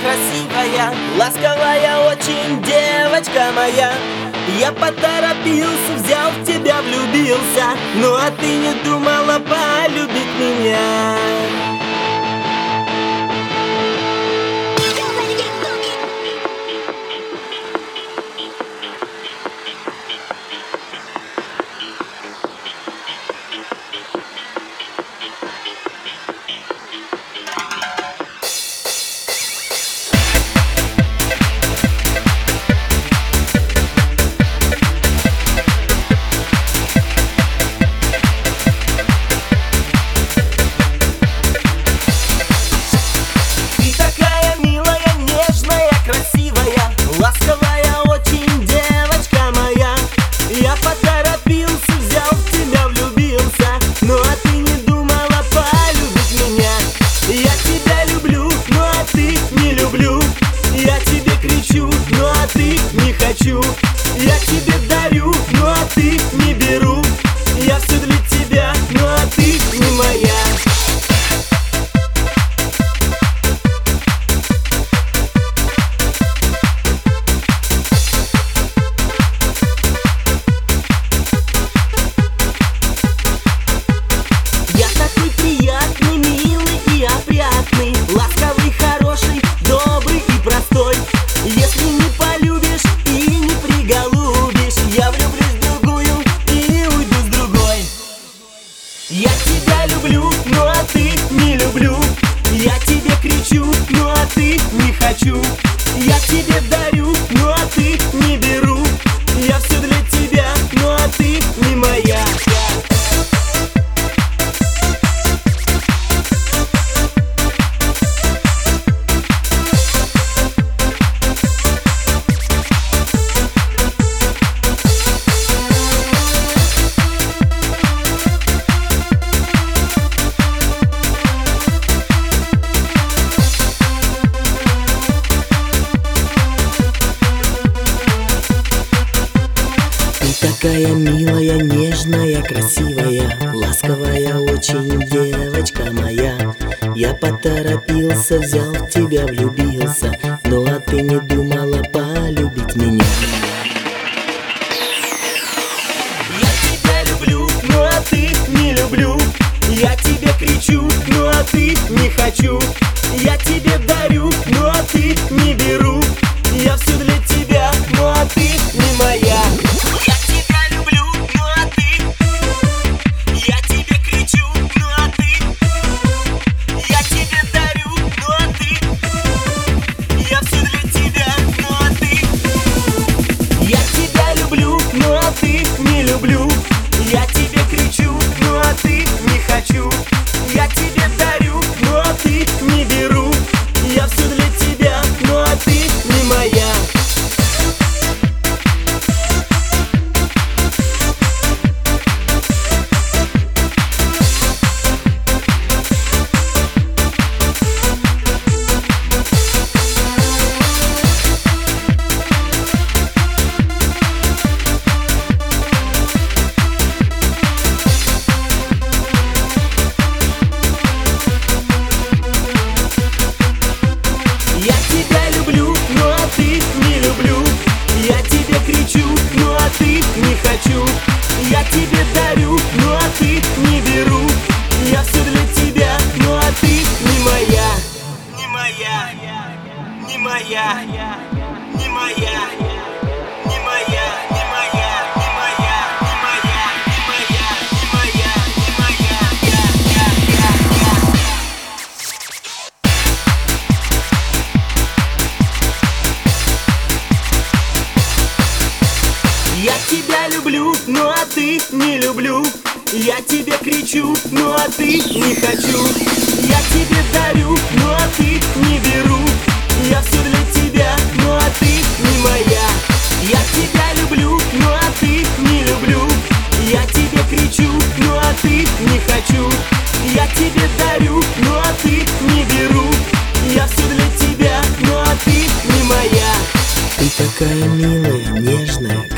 красивая, ласковая очень девочка моя. Я поторопился, взял в тебя, влюбился. Ну а ты не думала полюбить меня? Ласковая очень девочка моя. Я поторопился, взял в тебя, влюбился. Ну а ты не думала полюбить меня? Я тебя люблю, ну а ты не люблю. Я тебе кричу, ну а ты не хочу. Я тебе дарю, ну а ты не беру. Я все для тебя, ну а ты не моя. Ласковый, хороший, добрый и простой. Если не полюбишь и не приголубишь, я влюблюсь в другую и уйду с другой. Я тебя люблю, ну а ты не люблю. Я тебе кричу, ну а ты не хочу. Я тебе дарю, ну а ты не беру. Я все для тебя, ну а ты не моя. Такая милая, нежная, красивая, ласковая очень девочка моя. Я поторопился, взял в тебя, влюбился. Ну а ты не думала полюбить меня? Я тебя люблю, ну а ты не люблю. Я тебе кричу, ну а ты не хочу. Я тебе дарю, ну а ты не беру. Я все для тебя, ну а ты не моя. Люблю, я тебе кричу, ну а ты не хочу. Я тебе дарю, ну а ты не беру. Я все для тебя, ну а ты не моя. Не хочу, я тебе дарю, ну а ты не беру. Я все для тебя, ну а ты не моя. Не моя, не моя, не моя, не моя, не моя, не моя, не моя, не моя, не моя, не моя, Я тебя люблю, ну а ты не люблю. Я тебе кричу, ну а ты не хочу. Я тебе дарю, ну а ты не беру. Я все для тебя, ну а ты не моя. Я тебя люблю, ну а ты не люблю. Я тебе кричу, ну а ты не хочу. Я тебе дарю, ну а ты не беру. Я все для тебя, ну а ты не моя. Ты такая милая, нежная,